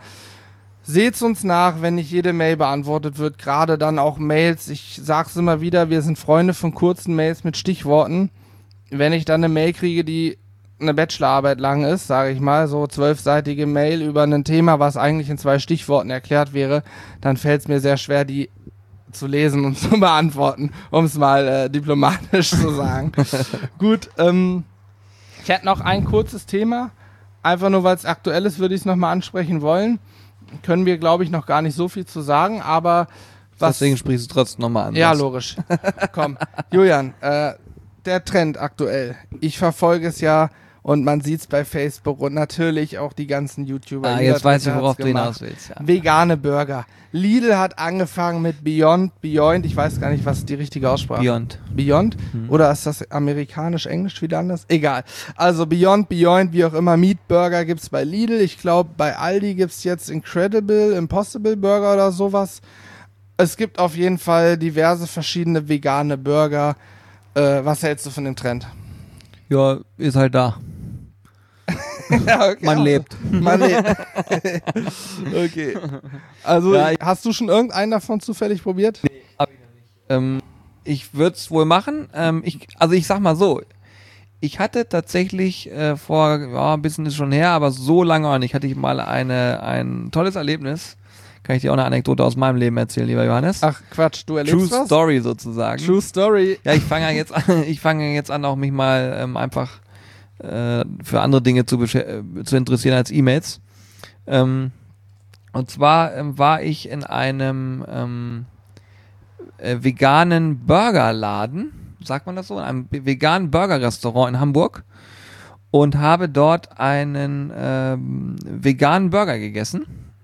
seht's uns nach, wenn nicht jede Mail beantwortet wird, gerade dann auch Mails. Ich sag's immer wieder, wir sind Freunde von kurzen Mails mit Stichworten. wenn ich dann eine Mail kriege, die eine Bachelorarbeit lang ist, sage ich mal, so zwölfseitige Mail über ein Thema, was eigentlich in zwei Stichworten erklärt wäre, dann fällt es mir sehr schwer, die zu lesen und zu beantworten, um es mal äh, diplomatisch zu sagen. Gut, ähm, ich hätte noch ein kurzes Thema, einfach nur weil es aktuell ist, würde ich es nochmal ansprechen wollen. Können wir, glaube ich, noch gar nicht so viel zu sagen, aber was... Deswegen sprichst du trotzdem nochmal an. Ja, logisch. Komm, Julian, äh, der Trend aktuell. Ich verfolge es ja und man sieht es bei Facebook und natürlich auch die ganzen YouTuber. Ah, Jeder jetzt weiß ich, Dritte worauf hat's du hinaus gemacht. willst. Ja. Vegane Burger. Lidl hat angefangen mit Beyond, Beyond, ich weiß gar nicht, was die richtige Aussprache ist. Beyond. Beyond? Hm. Oder ist das amerikanisch, englisch wieder anders? Egal. Also Beyond, Beyond, wie auch immer, Meat Burger gibt es bei Lidl. Ich glaube, bei Aldi gibt es jetzt Incredible, Impossible Burger oder sowas. Es gibt auf jeden Fall diverse verschiedene vegane Burger. Äh, was hältst du von dem Trend? Ja, ist halt da. Ja, okay. Man lebt. Man lebt. Okay. Also, Ja, ich- hast du schon irgendeinen davon zufällig probiert? Ähm, ich würde es wohl machen. Ähm, ich, also ich sag mal so, ich hatte tatsächlich äh, vor, ja, ein bisschen ist schon her, aber so lange auch nicht, hatte ich mal eine, ein tolles Erlebnis. Kann ich dir auch eine Anekdote aus meinem Leben erzählen, lieber Johannes? Ach Quatsch, du True erlebst was? Story sozusagen. True Story. Ja, ich fange ja jetzt an, ich fange jetzt an, auch mich mal ähm, einfach äh, für andere Dinge zu, besch- äh, zu interessieren als E-Mails. Ähm, und zwar ähm, war ich in einem ähm, äh, veganen Burgerladen, sagt man das so, in einem be- veganen Burgerrestaurant in Hamburg und habe dort einen ähm, veganen Burger gegessen.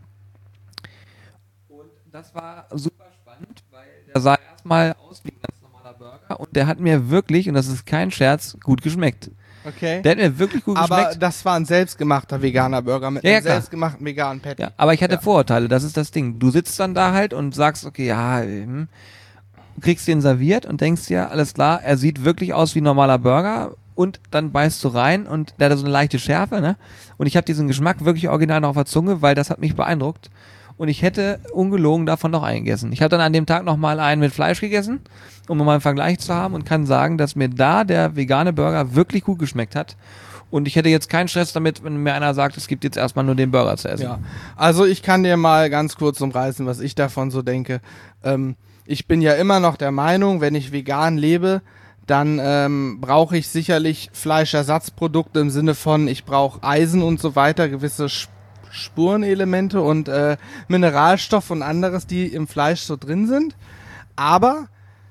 Und das war super spannend, weil der sah erstmal aus wie ein ganz normaler Burger und der hat mir wirklich, und das ist kein Scherz, gut geschmeckt. Okay. Der hat mir wirklich gut Aber geschmeckt. das war ein selbstgemachter veganer Burger mit Ja, ja, einem klar. selbstgemachten veganen Patty. Ja, aber ich hatte Ja. Vorurteile, das ist das Ding. Du sitzt dann da halt und sagst, okay, ja, hm, kriegst den serviert und denkst dir, alles klar, er sieht wirklich aus wie ein normaler Burger und dann beißt du rein und der hat so eine leichte Schärfe, ne? Und ich habe diesen Geschmack wirklich original noch auf der Zunge, weil das hat mich beeindruckt. Und ich hätte ungelogen davon noch einen gegessen. Ich habe dann an dem Tag noch mal einen mit Fleisch gegessen, um mal einen Vergleich zu haben und kann sagen, dass mir da der vegane Burger wirklich gut geschmeckt hat. Und ich hätte jetzt keinen Stress damit, wenn mir einer sagt, es gibt jetzt erstmal nur den Burger zu essen. Ja, also ich kann dir mal ganz kurz umreißen, was ich davon so denke. Ähm, ich bin ja immer noch der Meinung, wenn ich vegan lebe, dann ähm, brauche ich sicherlich Fleischersatzprodukte im Sinne von, ich brauche Eisen und so weiter, gewisse Sp- Spurenelemente und äh, Mineralstoff und anderes, die im Fleisch so drin sind. Aber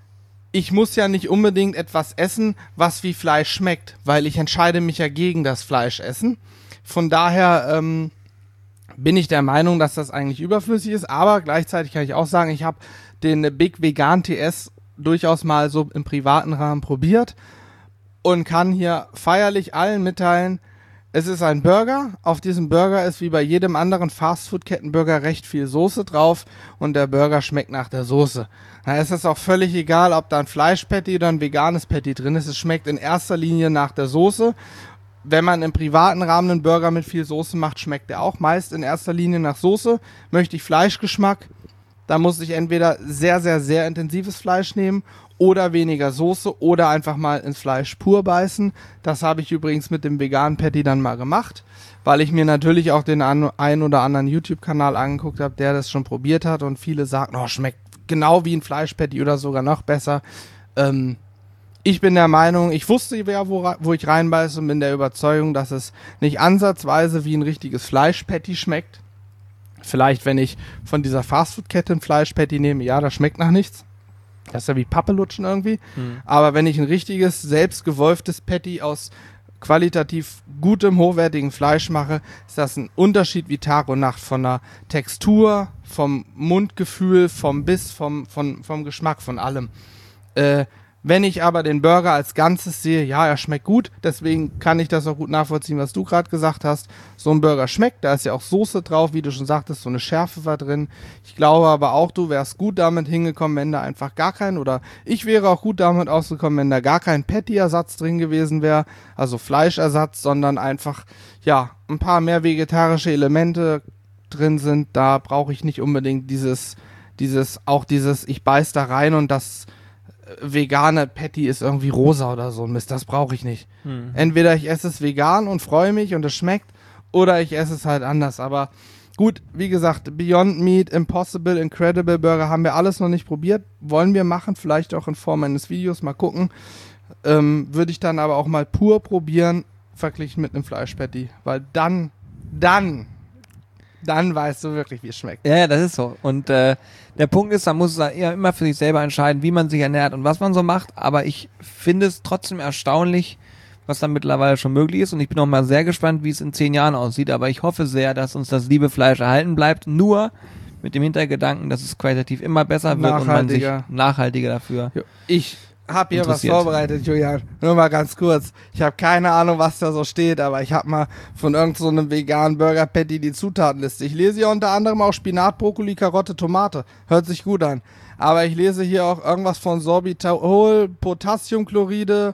ich muss ja nicht unbedingt etwas essen, was wie Fleisch schmeckt, weil ich entscheide mich ja gegen das Fleischessen. Von daher ähm, bin ich der Meinung, dass das eigentlich überflüssig ist, aber gleichzeitig kann ich auch sagen, ich habe den Big Vegan T S durchaus mal so im privaten Rahmen probiert und kann hier feierlich allen mitteilen, es ist ein Burger. Auf diesem Burger ist wie bei jedem anderen Fastfood-Kettenburger recht viel Soße drauf und der Burger schmeckt nach der Soße. Da ist es auch völlig egal, ob da ein Fleischpatty oder ein veganes Patty drin ist. Es schmeckt in erster Linie nach der Soße. Wenn man im privaten Rahmen einen Burger mit viel Soße macht, schmeckt der auch meist in erster Linie nach Soße. Möchte ich Fleischgeschmack, dann muss ich entweder sehr, sehr, sehr intensives Fleisch nehmen oder weniger Soße oder einfach mal ins Fleisch pur beißen. Das habe ich übrigens mit dem veganen Patty dann mal gemacht, weil ich mir natürlich auch den an, ein oder anderen YouTube-Kanal angeguckt habe, der das schon probiert hat und viele sagen, oh, schmeckt genau wie ein Fleischpatty oder sogar noch besser. Ähm, ich bin der Meinung, ich wusste ja, wo, wo ich reinbeiße und bin der Überzeugung, dass es nicht ansatzweise wie ein richtiges Fleischpatty schmeckt. Vielleicht, wenn ich von dieser Fastfood-Kette ein Fleischpatty nehme, ja, das schmeckt nach nichts. Das ist ja wie Pappelutschen irgendwie. Hm. Aber wenn ich ein richtiges, selbstgewolftes Patty aus qualitativ gutem, hochwertigem Fleisch mache, ist das ein Unterschied wie Tag und Nacht von der Textur, vom Mundgefühl, vom Biss, vom, vom, vom Geschmack, von allem. Äh, wenn ich aber den Burger als Ganzes sehe, ja, er schmeckt gut, deswegen kann ich das auch gut nachvollziehen, was du gerade gesagt hast. So ein Burger schmeckt, da ist ja auch Soße drauf, wie du schon sagtest, so eine Schärfe war drin. Ich glaube aber auch, du wärst gut damit hingekommen, wenn da einfach gar kein, oder ich wäre auch gut damit ausgekommen, wenn da gar kein Patty-Ersatz drin gewesen wäre, also Fleischersatz, sondern einfach, ja, ein paar mehr vegetarische Elemente drin sind. Da brauche ich nicht unbedingt dieses, dieses, auch dieses, ich beiß da rein und das vegane Patty ist irgendwie rosa oder so. Mist, das brauche ich nicht. Hm. Entweder ich esse es vegan und freue mich und es schmeckt, oder ich esse es halt anders. Aber gut, wie gesagt, Beyond Meat, Impossible, Incredible Burger haben wir alles noch nicht probiert. Wollen wir machen, vielleicht auch in Form eines Videos, mal gucken. Ähm, würde ich dann aber auch mal pur probieren, verglichen mit einem Fleischpatty. Weil dann, dann, dann weißt du wirklich, wie es schmeckt. Ja, ja, das ist so. Und äh, der Punkt ist, man muss es ja immer für sich selber entscheiden, wie man sich ernährt und was man so macht. Aber ich finde es trotzdem erstaunlich, was da mittlerweile schon möglich ist. Und ich bin auch mal sehr gespannt, wie es in zehn Jahren aussieht. Aber ich hoffe sehr, dass uns das liebe Fleisch erhalten bleibt. Nur mit dem Hintergedanken, dass es qualitativ immer besser wird und man sich nachhaltiger dafür Ich habe hier was interessiert. vorbereitet, Julian. Nur mal ganz kurz. Ich habe keine Ahnung, was da so steht, aber ich habe mal von irgend so einem veganen Burger Patty die Zutatenliste. Ich lese hier unter anderem auch Spinat, Brokkoli, Karotte, Tomate. Hört sich gut an. Aber ich lese hier auch irgendwas von Sorbitol, Potassiumchloride,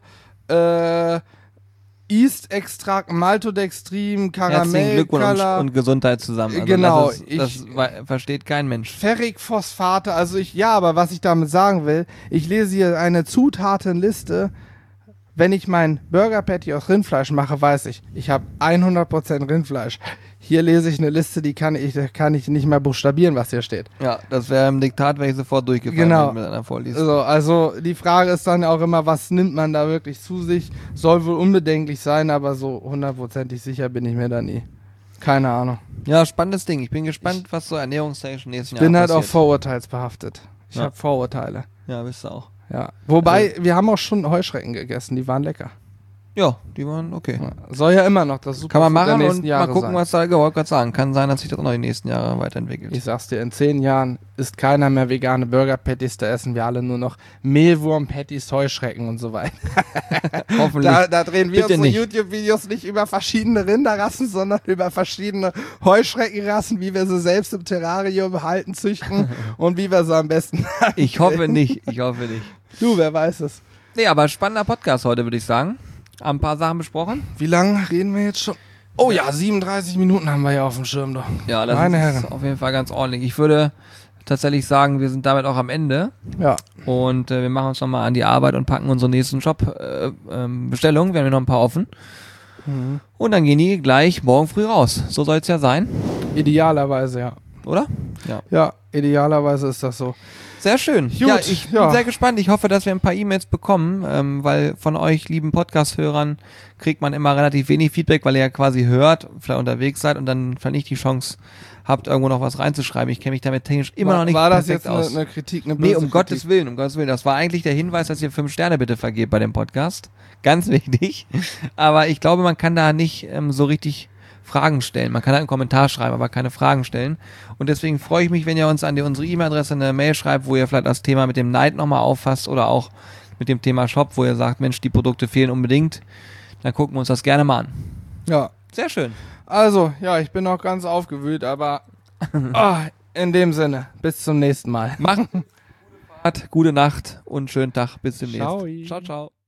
äh, Yeast-Extrakt, Maltodextrin, Herzlichen Karamell, Glückwunsch Color. und Gesundheit zusammen. Also Genau, Das, ist, das ich- we- versteht kein Mensch. Ferrikphosphate, also ich, ja, aber was ich damit sagen will, ich lese hier eine Zutatenliste. Wenn ich mein Burger Patty aus Rindfleisch mache, weiß ich, ich habe hundert Prozent Rindfleisch. Hier lese ich eine Liste, die kann ich, kann ich nicht mehr buchstabieren, was hier steht. Ja, das wäre im Diktat, wäre ich sofort durchgefallen, Genau. wenn du mit einer vorliest. Also, also die Frage ist dann auch immer, was nimmt man da wirklich zu sich? Soll wohl unbedenklich sein, aber so hundertprozentig sicher bin ich mir da nie. Keine Ahnung. Ja, spannendes Ding. Ich bin gespannt, was so ernährungstechnisch in den nächsten Ich bin Jahren halt auch passiert. vorurteilsbehaftet. Ich Ja. habe Vorurteile. Ja, bist du auch. Ja. Wobei, wir haben auch schon Heuschrecken gegessen, die waren lecker. Ja, die waren okay. Ja. Soll ja immer noch das Kann man Superfood der machen nächsten und Jahre mal gucken, sein. was da, ich wollte gerade sagen, kann sein, dass sich das auch noch die nächsten Jahre weiterentwickelt. Ich sag's dir, in zehn Jahren ist keiner mehr vegane Burger-Patties, da essen wir alle nur noch Mehlwurm-Patties, Heuschrecken und so weiter. Hoffentlich. Da, da drehen wir Bitte unsere nicht. YouTube-Videos nicht über verschiedene Rinderrassen, sondern über verschiedene Heuschreckenrassen, wie wir sie selbst im Terrarium halten, züchten und wie wir sie am besten Ich hoffe nicht, ich hoffe nicht. Du, wer weiß es. Nee, aber spannender Podcast heute, würde ich sagen. Haben ein paar Sachen besprochen. Wie lange reden wir jetzt schon? Oh ja, siebenunddreißig Minuten haben wir ja auf dem Schirm doch. Ja, das Meine ist Herren. auf jeden Fall ganz ordentlich. Ich würde tatsächlich sagen, wir sind damit auch am Ende Ja. und äh, wir machen uns nochmal an die Arbeit und packen unsere nächsten Shop-Bestellungen. Äh, ähm, wir haben ja noch ein paar offen. Mhm. Und dann gehen die gleich morgen früh raus. So soll es ja sein, Idealerweise, ja. oder? Ja. Ja, idealerweise ist das so. Sehr schön. Gut, ja, ich bin ja. sehr gespannt. Ich hoffe, dass wir ein paar E-Mails bekommen, ähm, weil von euch, lieben Podcast-Hörern, kriegt man immer relativ wenig Feedback, weil ihr ja quasi hört, vielleicht unterwegs seid und dann vielleicht nicht die Chance habt, irgendwo noch was reinzuschreiben. Ich kenne mich damit technisch immer war, noch nicht War das perfekt jetzt eine, aus. eine Kritik, eine Nee, böse um Kritik? Gottes Willen, um Gottes Willen. Das war eigentlich der Hinweis, dass ihr fünf Sterne bitte vergebt bei dem Podcast. Ganz wichtig. Aber ich glaube, man kann da nicht ähm, so richtig Fragen stellen. Man kann halt einen Kommentar schreiben, aber keine Fragen stellen. Und deswegen freue ich mich, wenn ihr uns an die, unsere E-Mail-Adresse eine Mail schreibt, wo ihr vielleicht das Thema mit dem Neid nochmal auffasst oder auch mit dem Thema Shop, wo ihr sagt, Mensch, die Produkte fehlen unbedingt. Dann gucken wir uns das gerne mal an. Ja. Sehr schön. Also, ja, ich bin noch ganz aufgewühlt, aber ah, in dem Sinne, bis zum nächsten Mal. Macht gute Fahrt, gute Nacht und schönen Tag. Bis demnächst. Ciao. Ciao, ciao.